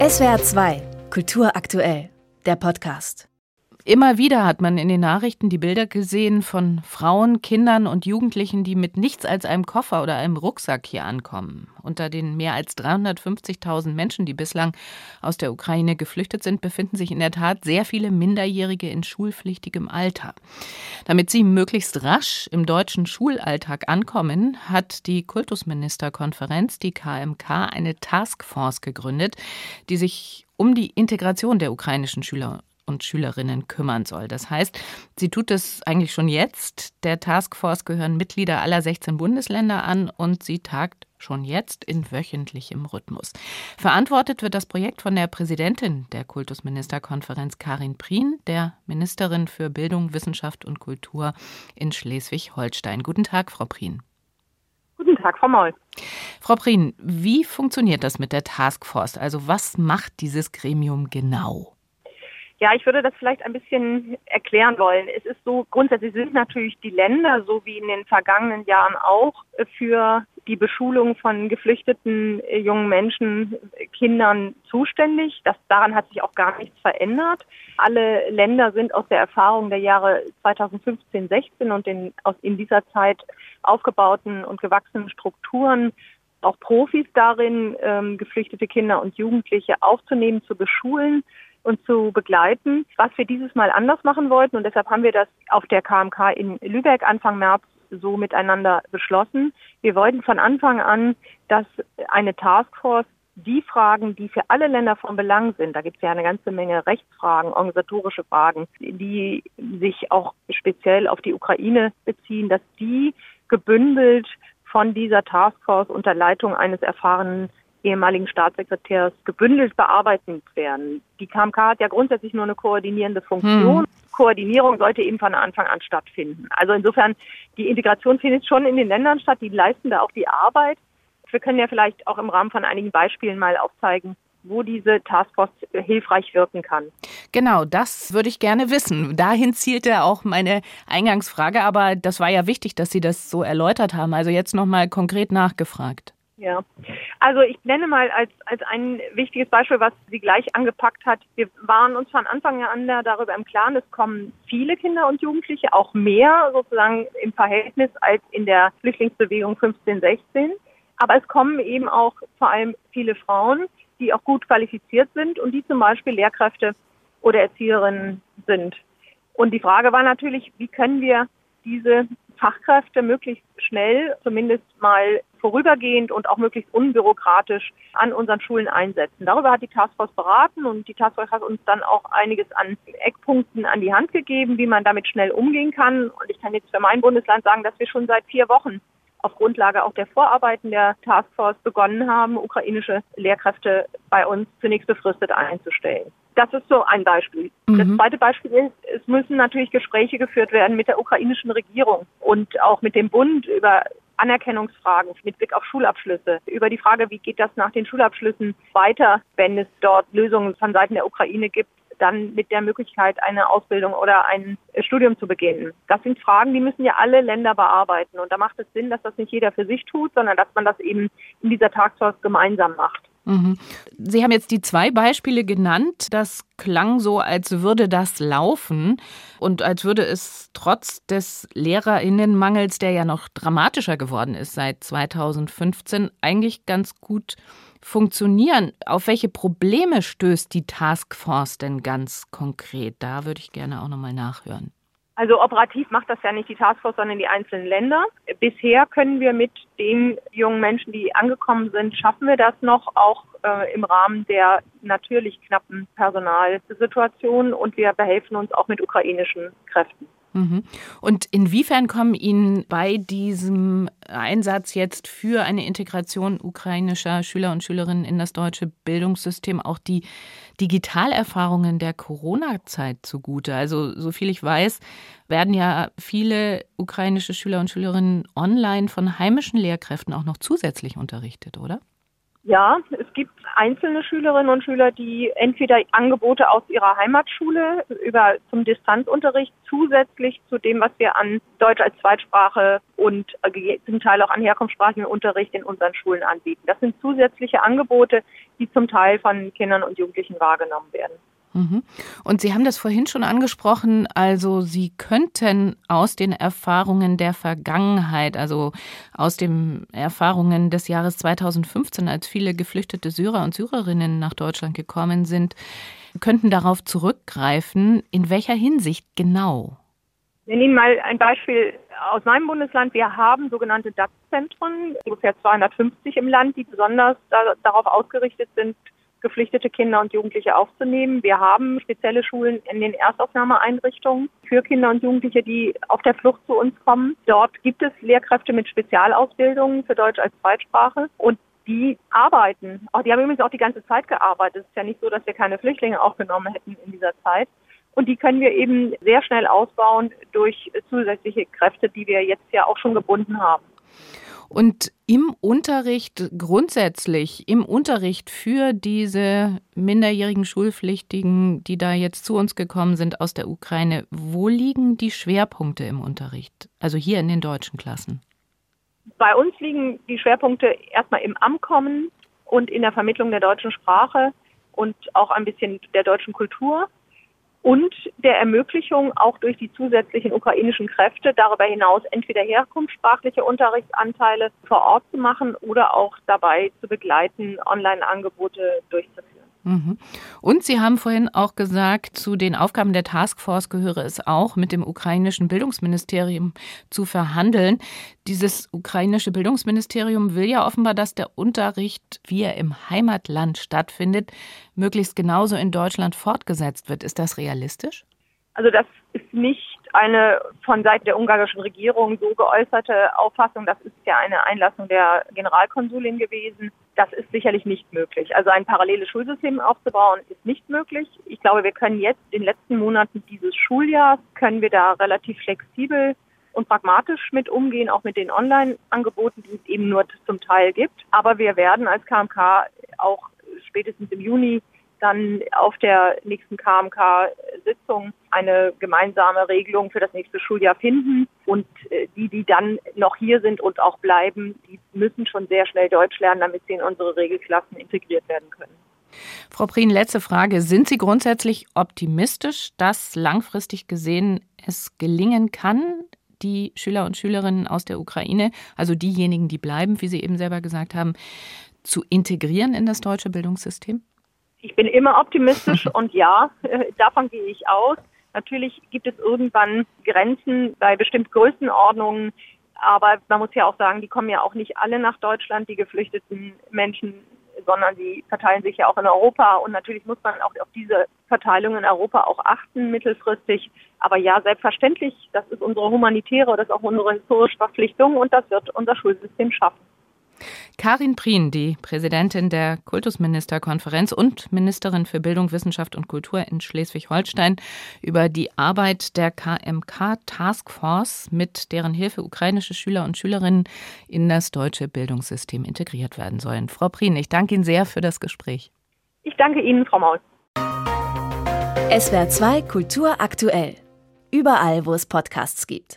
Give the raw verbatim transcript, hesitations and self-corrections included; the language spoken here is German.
S W R zwei, Kultur aktuell, der Podcast. Immer wieder hat man in den Nachrichten die Bilder gesehen von Frauen, Kindern und Jugendlichen, die mit nichts als einem Koffer oder einem Rucksack hier ankommen. Unter den mehr als dreihundertfünfzigtausend Menschen, die bislang aus der Ukraine geflüchtet sind, befinden sich in der Tat sehr viele Minderjährige in schulpflichtigem Alter. Damit sie möglichst rasch im deutschen Schulalltag ankommen, hat die Kultusministerkonferenz, die K M K, eine Taskforce gegründet, die sich um die Integration der ukrainischen Schüler und Schülerinnen kümmern soll. Das heißt, sie tut es eigentlich schon jetzt. Der Taskforce gehören Mitglieder aller sechzehn Bundesländer an und sie tagt schon jetzt in wöchentlichem Rhythmus. Verantwortet wird das Projekt von der Präsidentin der Kultusministerkonferenz, Karin Prien, der Ministerin für Bildung, Wissenschaft und Kultur in Schleswig-Holstein. Guten Tag, Frau Prien. Guten Tag, Frau Moll. Frau Prien, wie funktioniert das mit der Taskforce? Also was macht dieses Gremium genau? Ja, ich würde das vielleicht ein bisschen erklären wollen. Es ist so, grundsätzlich sind natürlich die Länder, so wie in den vergangenen Jahren auch, für die Beschulung von geflüchteten jungen Menschen, Kindern zuständig. Das, daran hat sich auch gar nichts verändert. Alle Länder sind aus der Erfahrung der Jahre zweitausendfünfzehn, sechzehn und den aus in dieser Zeit aufgebauten und gewachsenen Strukturen auch Profis darin, ähm, geflüchtete Kinder und Jugendliche aufzunehmen, zu beschulen und zu begleiten, was wir dieses Mal anders machen wollten. Und deshalb haben wir das auf der K M K in Lübeck Anfang März so miteinander beschlossen. Wir wollten von Anfang an, dass eine Taskforce die Fragen, die für alle Länder von Belang sind, da gibt es ja eine ganze Menge Rechtsfragen, organisatorische Fragen, die sich auch speziell auf die Ukraine beziehen, dass die gebündelt von dieser Taskforce unter Leitung eines erfahrenen ehemaligen Staatssekretärs gebündelt bearbeitet werden. Die K M K hat ja grundsätzlich nur eine koordinierende Funktion. Hm. Koordinierung sollte eben von Anfang an stattfinden. Also insofern, die Integration findet schon in den Ländern statt, die leisten da auch die Arbeit. Wir können ja vielleicht auch im Rahmen von einigen Beispielen mal aufzeigen, wo diese Taskforce hilfreich wirken kann. Genau, das würde ich gerne wissen. Dahin zielte auch meine Eingangsfrage, aber das war ja wichtig, dass Sie das so erläutert haben. Also jetzt nochmal konkret nachgefragt. Ja, also ich nenne mal als als ein wichtiges Beispiel, was sie gleich angepackt hat. Wir waren uns von Anfang an darüber im Klaren, es kommen viele Kinder und Jugendliche, auch mehr sozusagen im Verhältnis als in der Flüchtlingsbewegung fünfzehn, sechzehn. Aber es kommen eben auch vor allem viele Frauen, die auch gut qualifiziert sind und die zum Beispiel Lehrkräfte oder Erzieherinnen sind. Und die Frage war natürlich, wie können wir diese Fachkräfte möglichst schnell, zumindest mal vorübergehend und auch möglichst unbürokratisch an unseren Schulen einsetzen. Darüber hat die Taskforce beraten und die Taskforce hat uns dann auch einiges an Eckpunkten an die Hand gegeben, wie man damit schnell umgehen kann. Und ich kann jetzt für mein Bundesland sagen, dass wir schon seit vier Wochen auf Grundlage auch der Vorarbeiten der Taskforce begonnen haben, ukrainische Lehrkräfte bei uns zunächst befristet einzustellen. Das ist so ein Beispiel. Mhm. Das zweite Beispiel ist, es müssen natürlich Gespräche geführt werden mit der ukrainischen Regierung und auch mit dem Bund über Anerkennungsfragen mit Blick auf Schulabschlüsse, über die Frage, wie geht das nach den Schulabschlüssen weiter, wenn es dort Lösungen von Seiten der Ukraine gibt, dann mit der Möglichkeit, eine Ausbildung oder ein Studium zu beginnen. Das sind Fragen, die müssen ja alle Länder bearbeiten. Und da macht es Sinn, dass das nicht jeder für sich tut, sondern dass man das eben in dieser Taskforce gemeinsam macht. Mhm. Sie haben jetzt die zwei Beispiele genannt. Das klang so, als würde das laufen und als würde es trotz des LehrerInnenmangels, der ja noch dramatischer geworden ist seit zweitausendfünfzehn, eigentlich ganz gut funktionieren. Auf welche Probleme stößt die Taskforce denn ganz konkret? Da würde ich gerne auch nochmal nachhören. Also operativ macht das ja nicht die Taskforce, sondern die einzelnen Länder. Bisher können wir mit den jungen Menschen, die angekommen sind, schaffen wir das noch, auch äh, im Rahmen der natürlich knappen Personalsituation, und wir behelfen uns auch mit ukrainischen Kräften. Und inwiefern kommen Ihnen bei diesem Einsatz jetzt für eine Integration ukrainischer Schüler und Schülerinnen in das deutsche Bildungssystem auch die Digitalerfahrungen der Corona-Zeit zugute? Also, soviel ich weiß, werden ja viele ukrainische Schüler und Schülerinnen online von heimischen Lehrkräften auch noch zusätzlich unterrichtet, oder? Ja, es gibt einzelne Schülerinnen und Schüler, die entweder Angebote aus ihrer Heimatschule über zum Distanzunterricht zusätzlich zu dem, was wir an Deutsch als Zweitsprache und zum Teil auch an herkunftssprachlichen Unterricht in unseren Schulen anbieten. Das sind zusätzliche Angebote, die zum Teil von Kindern und Jugendlichen wahrgenommen werden. Und Sie haben das vorhin schon angesprochen, also Sie könnten aus den Erfahrungen der Vergangenheit, also aus den Erfahrungen des Jahres zweitausendfünfzehn, als viele geflüchtete Syrer und Syrerinnen nach Deutschland gekommen sind, könnten darauf zurückgreifen. In welcher Hinsicht genau? Wir nehmen mal ein Beispiel aus meinem Bundesland. Wir haben sogenannte D A Z-Zentren, ungefähr zweihundertfünfzig im Land, die besonders da, darauf ausgerichtet sind, geflüchtete Kinder und Jugendliche aufzunehmen. Wir haben spezielle Schulen in den Erstaufnahmeeinrichtungen für Kinder und Jugendliche, die auf der Flucht zu uns kommen. Dort gibt es Lehrkräfte mit Spezialausbildungen für Deutsch als Zweitsprache und die arbeiten. Auch, die haben übrigens auch die ganze Zeit gearbeitet. Es ist ja nicht so, dass wir keine Flüchtlinge aufgenommen hätten in dieser Zeit. Und die können wir eben sehr schnell ausbauen durch zusätzliche Kräfte, die wir jetzt ja auch schon gebunden haben. Und im Unterricht grundsätzlich, im Unterricht für diese minderjährigen Schulpflichtigen, die da jetzt zu uns gekommen sind aus der Ukraine, wo liegen die Schwerpunkte im Unterricht? Also hier in den deutschen Klassen? Bei uns liegen die Schwerpunkte erstmal im Ankommen und in der Vermittlung der deutschen Sprache und auch ein bisschen der deutschen Kultur. Und der Ermöglichung auch durch die zusätzlichen ukrainischen Kräfte darüber hinaus entweder herkunftssprachliche Unterrichtsanteile vor Ort zu machen oder auch dabei zu begleiten, Online-Angebote durchzuführen. Mhm. Und Sie haben vorhin auch gesagt, zu den Aufgaben der Taskforce gehöre es auch, mit dem ukrainischen Bildungsministerium zu verhandeln. Dieses ukrainische Bildungsministerium will ja offenbar, dass der Unterricht, wie er im Heimatland stattfindet, möglichst genauso in Deutschland fortgesetzt wird. Ist das realistisch? Also das ist nicht eine von Seiten der ungarischen Regierung so geäußerte Auffassung. Das ist ja eine Einlassung der Generalkonsulin gewesen. Das ist sicherlich nicht möglich. Also ein paralleles Schulsystem aufzubauen ist nicht möglich. Ich glaube, wir können jetzt in den letzten Monaten dieses Schuljahrs, können wir da relativ flexibel und pragmatisch mit umgehen, auch mit den Online-Angeboten, die es eben nur zum Teil gibt. Aber wir werden als K M K auch spätestens im Juni dann auf der nächsten K M K-Sitzung eine gemeinsame Regelung für das nächste Schuljahr finden. Und die, die dann noch hier sind und auch bleiben, die müssen schon sehr schnell Deutsch lernen, damit sie in unsere Regelklassen integriert werden können. Frau Prien, letzte Frage. Sind Sie grundsätzlich optimistisch, dass langfristig gesehen es gelingen kann, die Schüler und Schülerinnen aus der Ukraine, also diejenigen, die bleiben, wie Sie eben selber gesagt haben, zu integrieren in das deutsche Bildungssystem? Ich bin immer optimistisch und ja, davon gehe ich aus. Natürlich gibt es irgendwann Grenzen bei bestimmten Größenordnungen, aber man muss ja auch sagen, die kommen ja auch nicht alle nach Deutschland, die geflüchteten Menschen, sondern sie verteilen sich ja auch in Europa und natürlich muss man auch auf diese Verteilung in Europa auch achten mittelfristig. Aber ja, selbstverständlich, das ist unsere humanitäre, das ist auch unsere historische Verpflichtung und das wird unser Schulsystem schaffen. Karin Prien, die Präsidentin der Kultusministerkonferenz und Ministerin für Bildung, Wissenschaft und Kultur in Schleswig-Holstein, über die Arbeit der K M K-Taskforce, mit deren Hilfe ukrainische Schüler und Schülerinnen in das deutsche Bildungssystem integriert werden sollen. Frau Prien, ich danke Ihnen sehr für das Gespräch. Ich danke Ihnen, Frau Maus. S W R zwei Kultur aktuell. Überall, wo es Podcasts gibt.